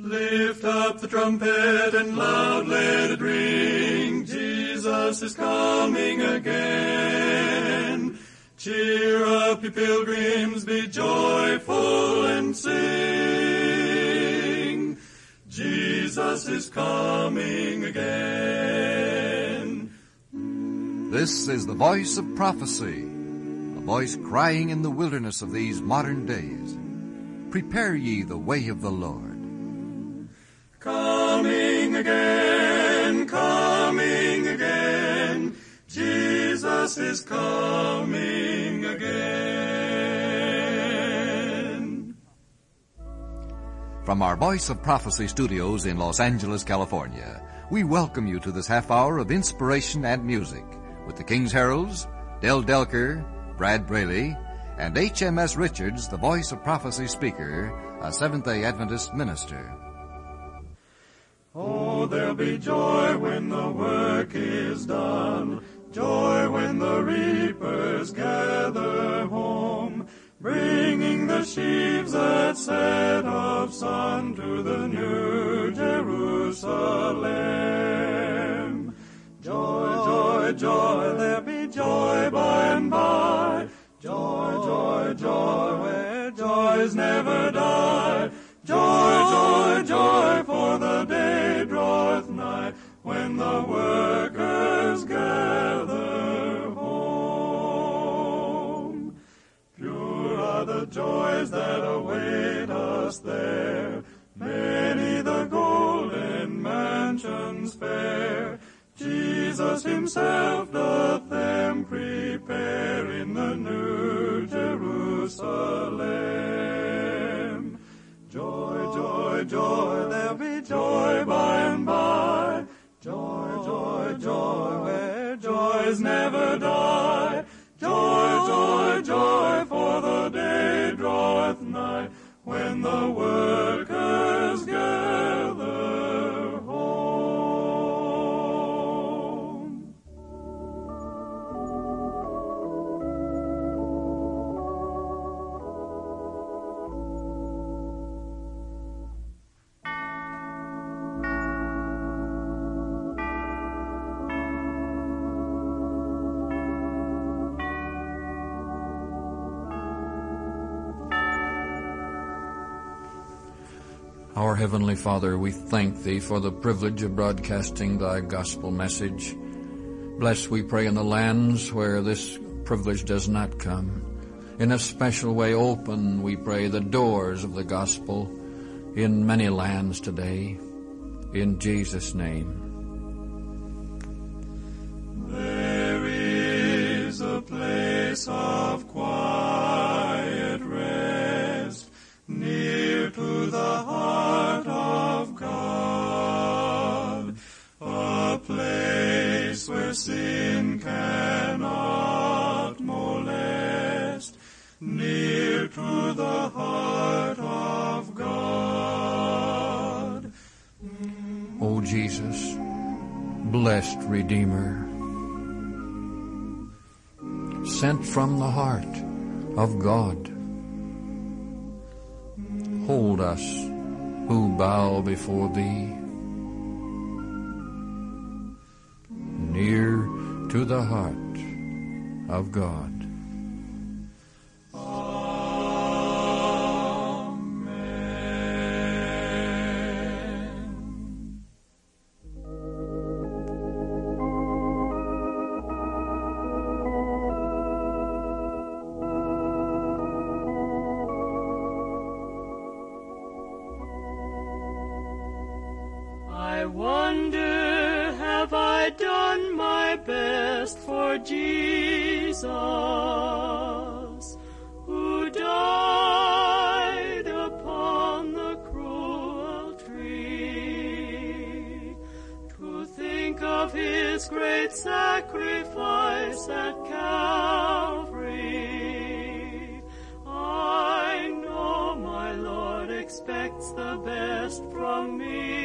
Lift up the trumpet and loud let it ring. Jesus is coming again. Cheer up, you pilgrims, be joyful and sing. Jesus is coming again. This is the voice of prophecy, a voice crying in the wilderness of these modern days. Prepare ye the way of the Lord. Coming again, coming again. Jesus is coming again. From our Voice of Prophecy studios in Los Angeles, California, we welcome you to this half hour of inspiration and music with the King's Heralds, Del Delker, Brad Braley, and H.M.S. Richards, the Voice of Prophecy speaker, a Seventh-day Adventist minister. Oh, there'll be joy when the work is done, joy when the reapers gather home, bringing the sheaves at set of sun to the new Jerusalem. Joy, joy, joy, there'll be joy by and by, joy, joy, joy, where joys never die. Joy, joy, joy, for the day draweth nigh, when the workers gather home. Pure are the joys that await us there, many the golden mansions fair. Jesus himself doth them prepare in the new Jerusalem. Joy, joy, joy, there'll be joy by and by. Joy, joy, joy, where joys never die. Joy, joy, joy, for the day draweth nigh, when the workers gather home. Our Heavenly Father, we thank Thee for the privilege of broadcasting Thy gospel message. Bless, we pray, in the lands where this privilege does not come. In a special way, open, we pray, the doors of the gospel in many lands today. In Jesus' name. There is a place of quiet rest, near to the heart of God, a place where sin cannot molest, near to the heart of God. O Jesus, blessed Redeemer, sent from the heart of God, hold us who bow before Thee, near to the heart of God. I wonder, have I done my best for Jesus, who died upon the cruel tree? To think of His great sacrifice at Calvary, I know my Lord expects the best from me.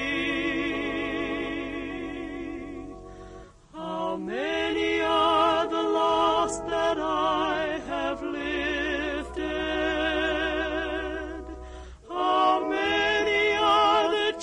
How many are the lost that I have lifted? How many are the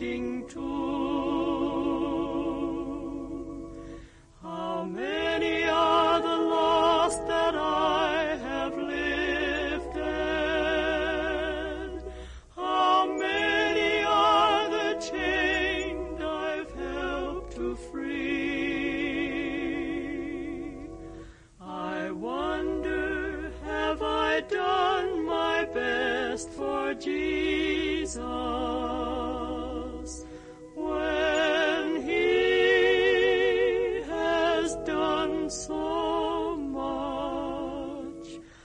looking to. How many are the lost that I have lifted? How many are the chained I've helped to free? I wonder, have I done my best for Jesus when He has done so much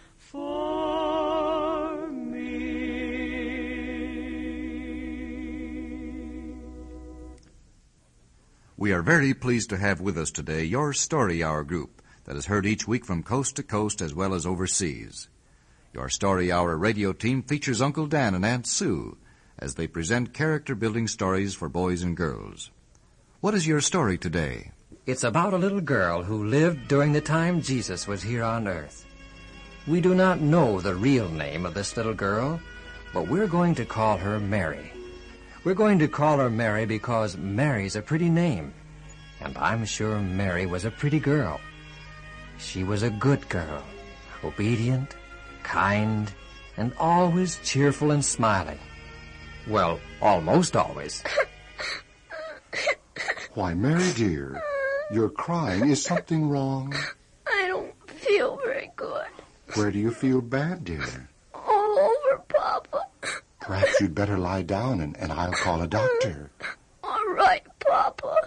for me? We are very pleased to have with us today your Story Hour group that is heard each week from coast to coast as well as overseas. Your Story Hour radio team features Uncle Dan and Aunt Sue as they present character-building stories for boys and girls. What is your story today? It's about a little girl who lived during the time Jesus was here on earth. We do not know the real name of this little girl, but we're going to call her Mary. We're going to call her Mary because Mary's a pretty name, and I'm sure Mary was a pretty girl. She was a good girl, obedient, kind, and always cheerful and smiling. Well, almost always. Why, Mary dear, you're crying. Is something wrong? I don't feel very good. Where do you feel bad, dear? All over, Papa. Perhaps you'd better lie down and I'll call a doctor. All right, Papa.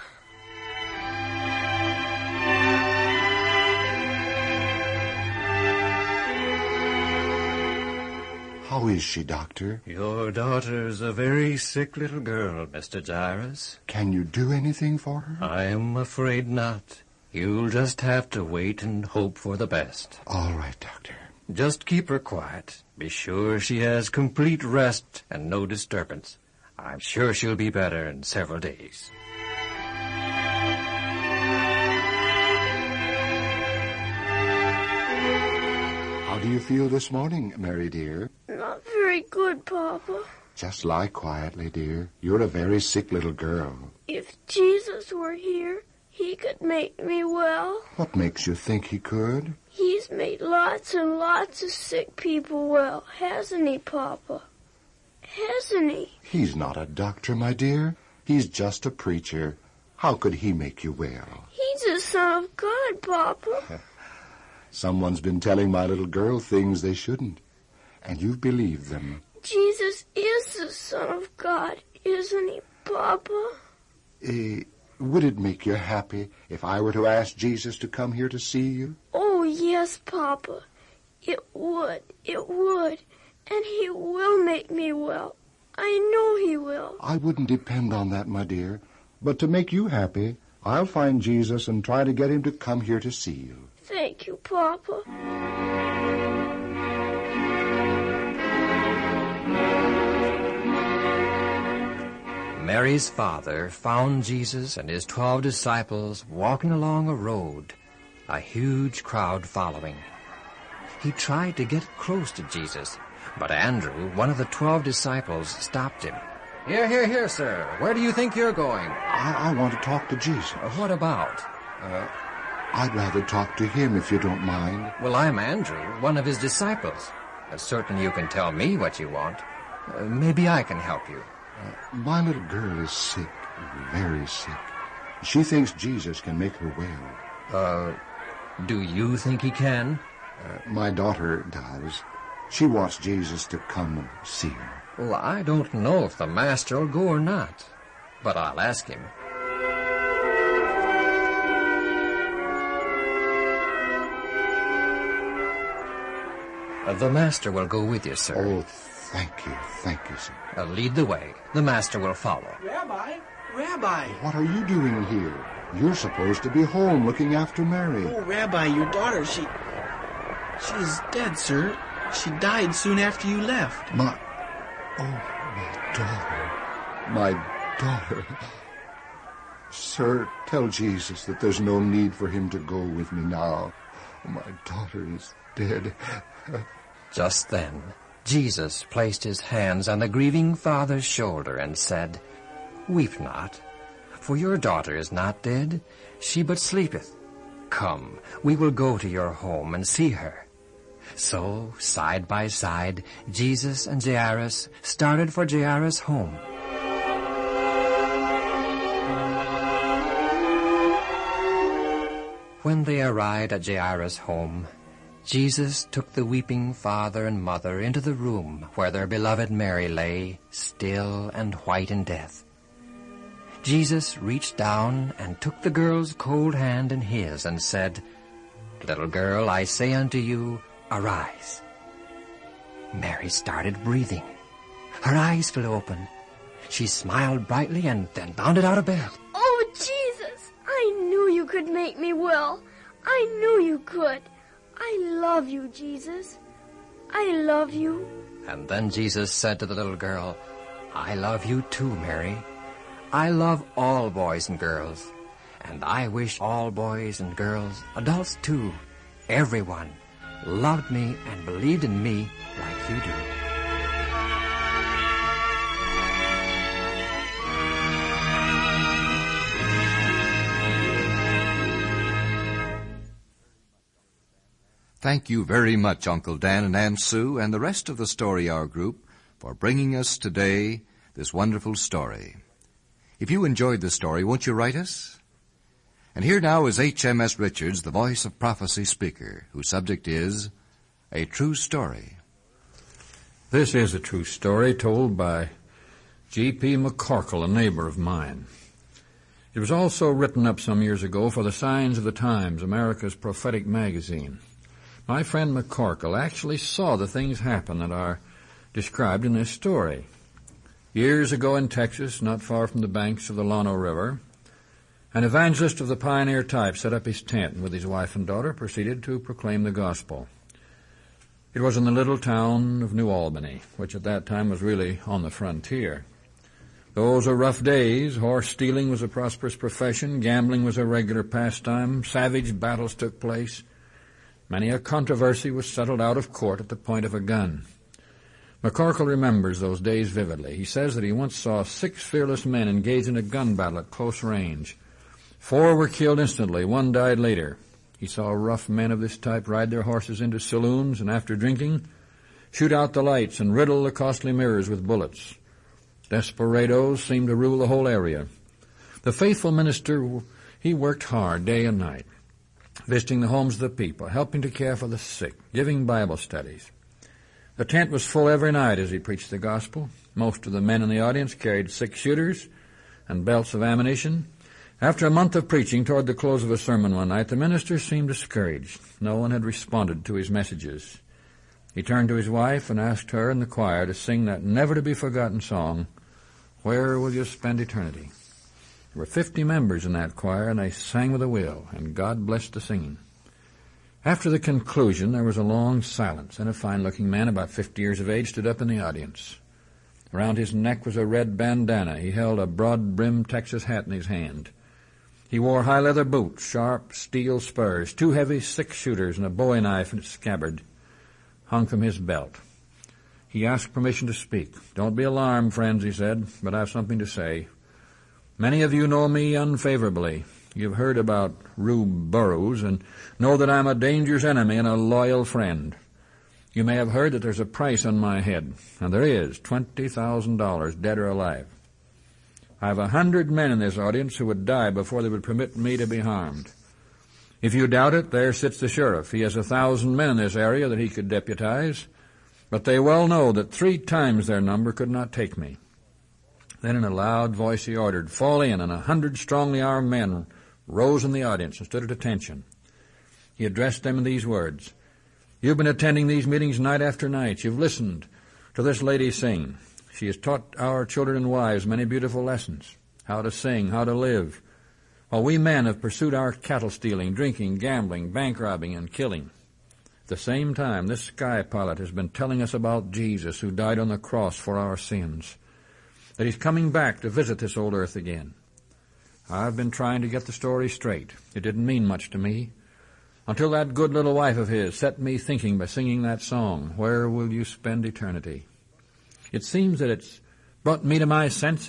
How is she, Doctor? Your daughter's a very sick little girl, Mr. Jairus. Can you do anything for her? I am afraid not. You'll just have to wait and hope for the best. All right, Doctor. Just keep her quiet. Be sure she has complete rest and no disturbance. I'm sure she'll be better in several days. How do you feel this morning, Mary dear? Not very good, Papa. Just lie quietly, dear. You're a very sick little girl. If Jesus were here, He could make me well. What makes you think he could? He's made lots and lots of sick people well, hasn't He, Papa? Hasn't He? He's not a doctor, my dear. He's just a preacher. How could he make you well? He's the Son of God, Papa. Someone's been telling my little girl things they shouldn't, and you've believed them. Jesus is the Son of God, isn't He, Papa? Would it make you happy if I were to ask Jesus to come here to see you? Oh, yes, Papa. It would. And He will make me well. I know He will. I wouldn't depend on that, my dear. But to make you happy, I'll find Jesus and try to get Him to come here to see you. Thank you, Papa. Mary's father found Jesus and his 12 disciples walking along a road, a huge crowd following. He tried to get close to Jesus, but Andrew, one of the 12 disciples, stopped him. Here, sir. Where do you think you're going? I want to talk to Jesus. What about? I'd rather talk to him if you don't mind. Well, I'm Andrew, one of his disciples. Certainly you can tell me what you want. Maybe I can help you. My little girl is sick, very sick. She thinks Jesus can make her well. Do you think he can? My daughter does. She wants Jesus to come and see her. Well, I don't know if the master will go or not, but I'll ask him. The master will go with you, sir. Oh, thank you, sir. Lead the way. The master will follow. Rabbi! What are you doing here? You're supposed to be home looking after Mary. Oh, Rabbi, your daughter, she is dead, sir. She died soon after you left. My daughter. Sir, tell Jesus that there's no need for him to go with me now. My daughter is dead. Just then, Jesus placed his hands on the grieving father's shoulder and said, Weep not, for your daughter is not dead, she but sleepeth. Come, we will go to your home and see her. So, side by side, Jesus and Jairus started for Jairus' home. When they arrived at Jairus' home, Jesus took the weeping father and mother into the room where their beloved Mary lay, still and white in death. Jesus reached down and took the girl's cold hand in his and said, "Little girl, I say unto you, arise." Mary started breathing. Her eyes flew open. She smiled brightly and then bounded out of bed. Oh, Jesus, I knew you could make me well. I knew you could. I love you, Jesus. I love you. And then Jesus said to the little girl, "I love you too, Mary. I love all boys and girls, and I wish all boys and girls, adults too, everyone, loved me and believed in me like you do." Thank you very much, Uncle Dan and Aunt Sue and the rest of the Story Hour group for bringing us today this wonderful story. If you enjoyed the story, won't you write us? And here now is H.M.S. Richards, the Voice of Prophecy speaker, whose subject is A True Story. This is a true story told by G.P. McCorkle, a neighbor of mine. It was also written up some years ago for the Signs of the Times, America's prophetic magazine. My friend McCorkle actually saw the things happen that are described in this story. Years ago in Texas, not far from the banks of the Llano River, an evangelist of the pioneer type set up his tent and with his wife and daughter proceeded to proclaim the gospel. It was in the little town of New Albany, which at that time was really on the frontier. Those were rough days. Horse stealing was a prosperous profession. Gambling was a regular pastime. Savage battles took place. Many a controversy was settled out of court at the point of a gun. McCorkle remembers those days vividly. He says that he once saw 6 fearless men engaged in a gun battle at close range. 4 were killed instantly. 1 died later. He saw rough men of this type ride their horses into saloons and, after drinking, shoot out the lights and riddle the costly mirrors with bullets. Desperados seemed to rule the whole area. The faithful minister, he worked hard day and night, visiting the homes of the people, helping to care for the sick, giving Bible studies. The tent was full every night as he preached the gospel. Most of the men in the audience carried 6-shooters and belts of ammunition. After a month of preaching, toward the close of a sermon one night, the minister seemed discouraged. No one had responded to his messages. He turned to his wife and asked her and the choir to sing that never-to-be-forgotten song, "Where Will You Spend Eternity?" There were 50 members in that choir, and they sang with a will, and God blessed the singing. After the conclusion, there was a long silence, and a fine-looking man, about 50 years of age, stood up in the audience. Around his neck was a red bandana. He held a broad-brimmed Texas hat in his hand. He wore high leather boots, sharp steel spurs, 2 heavy 6-shooters, and a bowie knife in its scabbard hung from his belt. He asked permission to speak. "Don't be alarmed, friends," he said, "but I have something to say. Many of you know me unfavorably. You've heard about Rube Burrows and know that I'm a dangerous enemy and a loyal friend. You may have heard that there's a price on my head, and there is, $20,000, dead or alive. I have 100 men in this audience who would die before they would permit me to be harmed. If you doubt it, there sits the sheriff. He has 1,000 men in this area that he could deputize, but they well know that 3 times their number could not take me." Then in a loud voice he ordered, "Fall in," and 100 strongly armed men rose in the audience and stood at attention. He addressed them in these words: "You've been attending these meetings night after night. You've listened to this lady sing. She has taught our children and wives many beautiful lessons, how to sing, how to live, while we men have pursued our cattle stealing, drinking, gambling, bank robbing, and killing. At the same time, this sky pilot has been telling us about Jesus, who died on the cross for our sins, that he's coming back to visit this old earth again. I've been trying to get the story straight. It didn't mean much to me until that good little wife of his set me thinking by singing that song, 'Where Will You Spend Eternity?' It seems that it's brought me to my senses,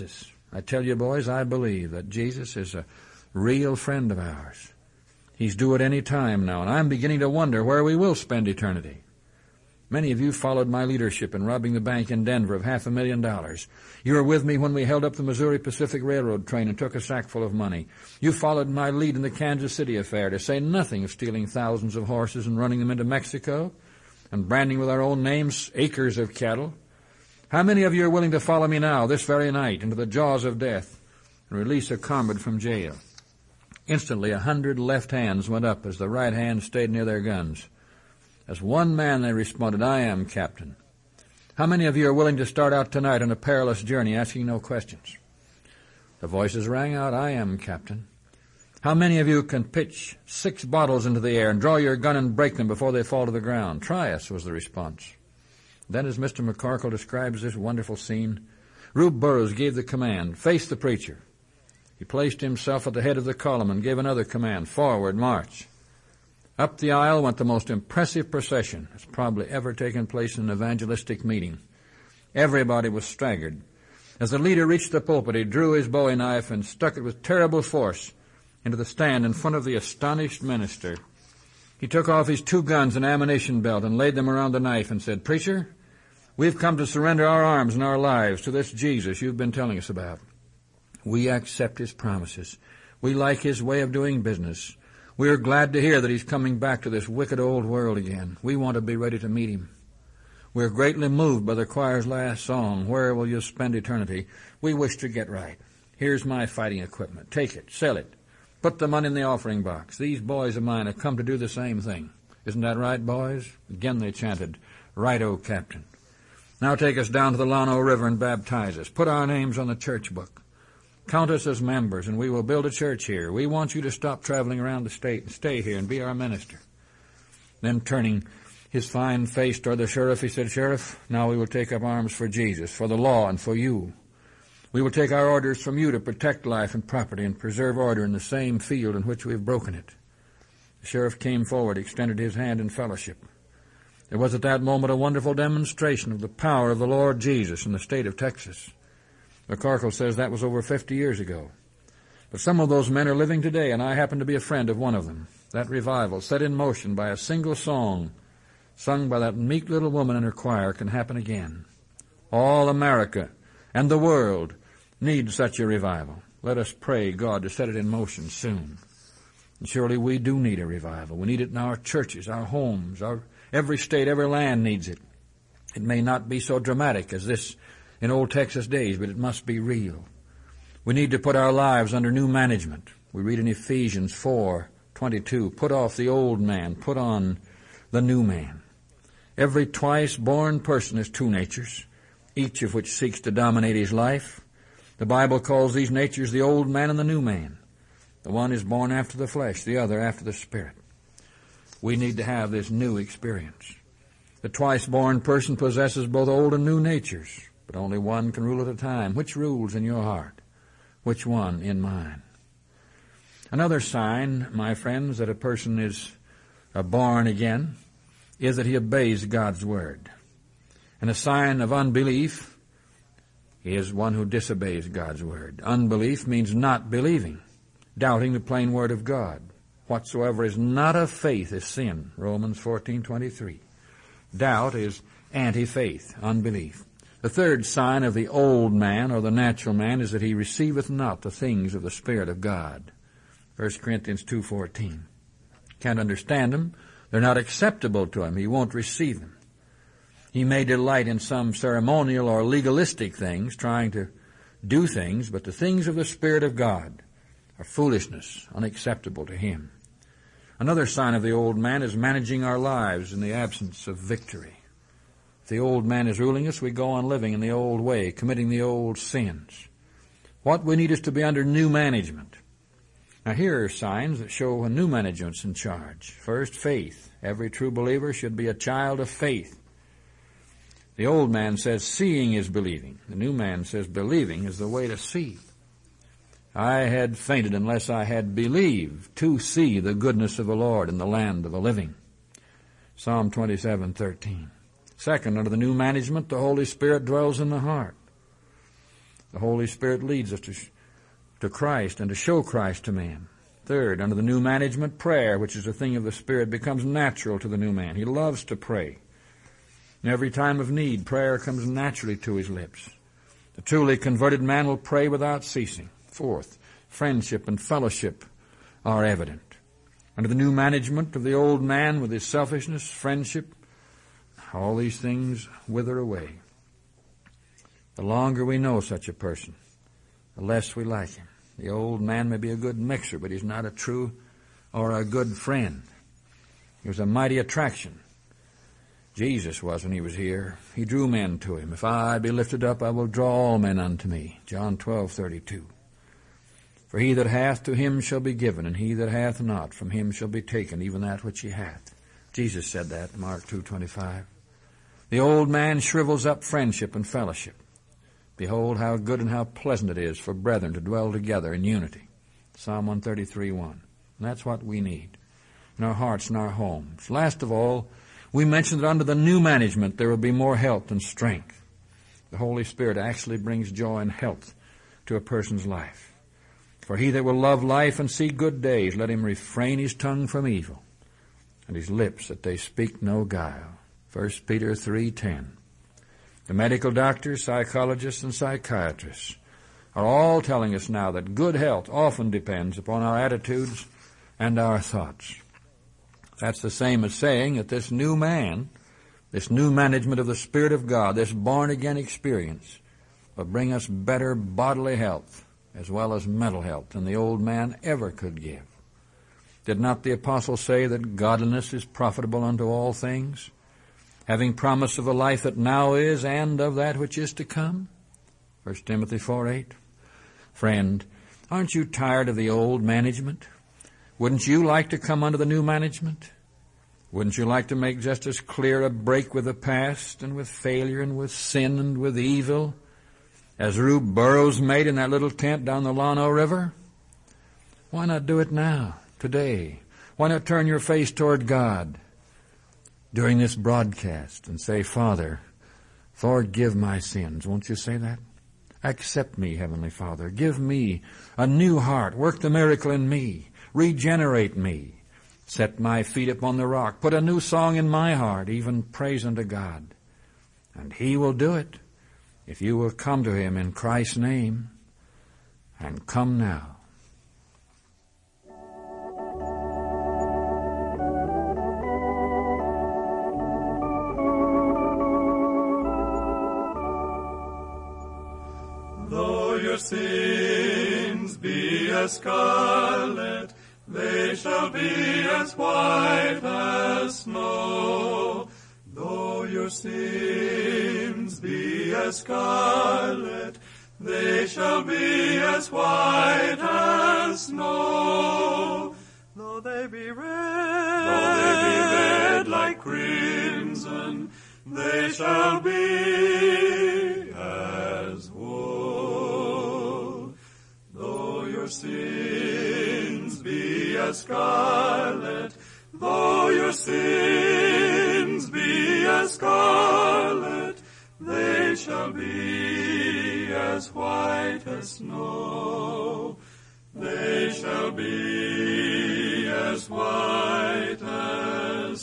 I tell you, boys, I believe that Jesus is a real friend of ours. He's due at any time now, and I'm beginning to wonder where we will spend eternity. Many of you followed my leadership in robbing the bank in Denver of $500,000. You were with me when we held up the Missouri Pacific Railroad train and took a sack full of money. You followed my lead in the Kansas City affair, to say nothing of stealing thousands of horses and running them into Mexico and branding with our own names acres of cattle. How many of you are willing to follow me now, this very night, into the jaws of death and release a comrade from jail? Instantly 100 left hands went up as the right hand stayed near their guns. As one man they responded, "I am, Captain." How many of you are willing to start out tonight on a perilous journey, asking no questions? The voices rang out, "I am, Captain." How many of you can pitch 6 bottles into the air and draw your gun and break them before they fall to the ground? "Try us," was the response. Then, as Mr. McCorkle describes this wonderful scene, Rube Burroughs gave the command, "Face the preacher." He placed himself at the head of the column and gave another command, "Forward, march." Up the aisle went the most impressive procession that's probably ever taken place in an evangelistic meeting. Everybody was staggered. As the leader reached the pulpit, he drew his Bowie knife and stuck it with terrible force into the stand in front of the astonished minister. He took off his 2 guns and ammunition belt and laid them around the knife and said, "Preacher, we've come to surrender our arms and our lives to this Jesus you've been telling us about. We accept his promises. We like his way of doing business. We are glad to hear that he's coming back to this wicked old world again. We want to be ready to meet him. We're greatly moved by the choir's last song, 'Where Will You Spend Eternity?' We wish to get right. Here's my fighting equipment. Take it. Sell it. Put the money in the offering box. These boys of mine have come to do the same thing. Isn't that right, boys?" Again they chanted, "Right-o, Captain." "Now take us down to the Llano River and baptize us. Put our names on the church book. Count us as members, and we will build a church here. We want you to stop traveling around the state and stay here and be our minister." Then turning his fine face toward the sheriff, he said, "Sheriff, now we will take up arms for Jesus, for the law, and for you. We will take our orders from you to protect life and property and preserve order in the same field in which we have broken it." The sheriff came forward, extended his hand in fellowship. There was at that moment a wonderful demonstration of the power of the Lord Jesus in the state of Texas. McCorkle says that was over 50 years ago. But some of those men are living today, and I happen to be a friend of one of them. That revival, set in motion by a single song, sung by that meek little woman and her choir, can happen again. All America and the world need such a revival. Let us pray God to set it in motion soon. And surely we do need a revival. We need it in our churches, our homes, every state, every land needs it. It may not be so dramatic as this in old Texas days, but it must be real. We need to put our lives under new management. We read in Ephesians 4:22, "Put off the old man, put on the new man." Every twice-born person has 2 natures, each of which seeks to dominate his life. The Bible calls these natures the old man and the new man. The one is born after the flesh, the other after the spirit. We need to have this new experience. The twice-born person possesses both old and new natures, but only one can rule at a time. Which rules in your heart? Which one in mine? Another sign, my friends, that a person is born again is that he obeys God's word. And a sign of unbelief is one who disobeys God's word. Unbelief means not believing, doubting the plain word of God. Whatsoever is not of faith is sin, Romans 14:23. Doubt is anti-faith, unbelief. The third sign of the old man, or the natural man, is that he receiveth not the things of the Spirit of God. 1 Corinthians 2:14. Can't understand them. They're not acceptable to him. He won't receive them. He may delight in some ceremonial or legalistic things, trying to do things, but the things of the Spirit of God are foolishness, unacceptable to him. Another sign of the old man is managing our lives in the absence of victory. If the old man is ruling us, we go on living in the old way, committing the old sins. What we need is to be under new management. Now here are signs that show a new management's in charge. First, faith. Every true believer should be a child of faith. The old man says seeing is believing. The new man says believing is the way to see. I had fainted unless I had believed to see the goodness of the Lord in the land of the living. Psalm 27:13. Second, under the new management, the Holy Spirit dwells in the heart. The Holy Spirit leads us to Christ and to show Christ to man. Third, under the new management, prayer, which is a thing of the Spirit, becomes natural to the new man. He loves to pray. In every time of need, prayer comes naturally to his lips. The truly converted man will pray without ceasing. Fourth, friendship and fellowship are evident. Under the new management of the old man with his selfishness, friendship, all these things wither away. The longer we know such a person, the less we like him. The old man may be a good mixer, but he's not a true or a good friend. He was a mighty attraction. Jesus was when he was here. He drew men to him. If I be lifted up, I will draw all men unto me. John 12:32. For he that hath, to him shall be given, and he that hath not, from him shall be taken, even that which he hath. Jesus said that, Mark 2:25. The old man shrivels up friendship and fellowship. Behold how good and how pleasant it is for brethren to dwell together in unity. Psalm 133:1. And that's what we need in our hearts and our homes. Last of all, we mentioned that under the new management there will be more health and strength. The Holy Spirit actually brings joy and health to a person's life. For he that will love life and see good days, let him refrain his tongue from evil, and his lips that they speak no guile. 1 Peter 3:10. The medical doctors, psychologists, and psychiatrists are all telling us now that good health often depends upon our attitudes and our thoughts. That's the same as saying that this new man, this new management of the Spirit of God, this born-again experience, will bring us better bodily health as well as mental health than the old man ever could give. Did not the apostle say that godliness is profitable unto all things, having promise of the life that now is and of that which is to come? 1 Timothy 4:8. Friend, aren't you tired of the old management? Wouldn't you like to come under the new management? Wouldn't you like to make just as clear a break with the past and with failure and with sin and with evil as Rube Burrows made in that little tent down the Llano River? Why not do it now, today? Why not turn your face toward God during this broadcast and say, Father, forgive my sins? Won't you say that? Accept me, Heavenly Father. Give me a new heart. Work the miracle in me. Regenerate me. Set my feet upon the rock. Put a new song in my heart, even praise unto God. And He will do it if you will come to Him in Christ's name. And come now. Though your sins be as scarlet, they shall be as white as snow. Though your sins be as scarlet, they shall be as white as snow. Though they be red like crimson, they shall be as wool. Though your sins be as scarlet, though your sins be as scarlet, they shall be as white as snow. They shall be as white as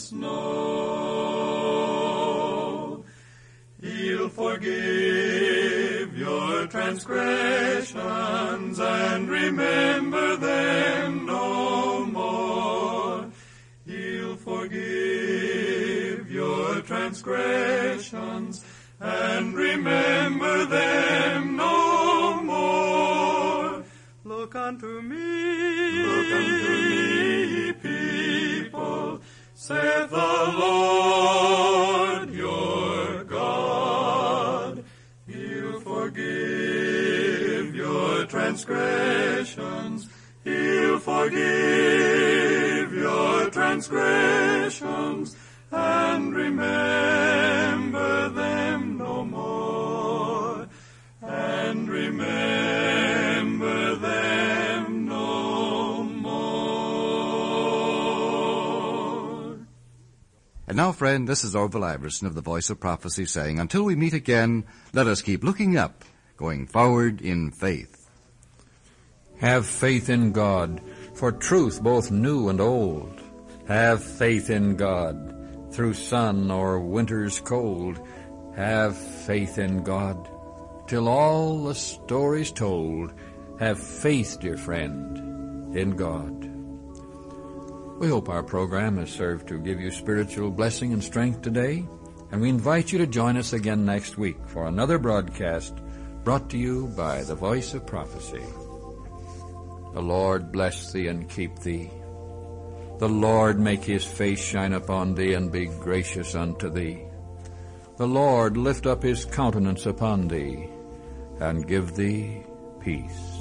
snow. He'll forgive your transgressions and remember them no more. He'll forgive your transgressions and remember them no more. Look unto me, people, saith the Lord your God. He'll forgive your transgressions. He'll forgive your transgressions and remember them no more. And remember them no more. And now, friend, this is Orville Iverson of the Voice of Prophecy saying, until we meet again, let us keep looking up, going forward in faith. Have faith in God, for truth both new and old. Have faith in God, through sun or winter's cold. Have faith in God, till all the story's told. Have faith, dear friend, in God. We hope our program has served to give you spiritual blessing and strength today, and we invite you to join us again next week for another broadcast brought to you by the Voice of Prophecy. The Lord bless thee and keep thee. The Lord make his face shine upon thee and be gracious unto thee. The Lord lift up his countenance upon thee and give thee peace.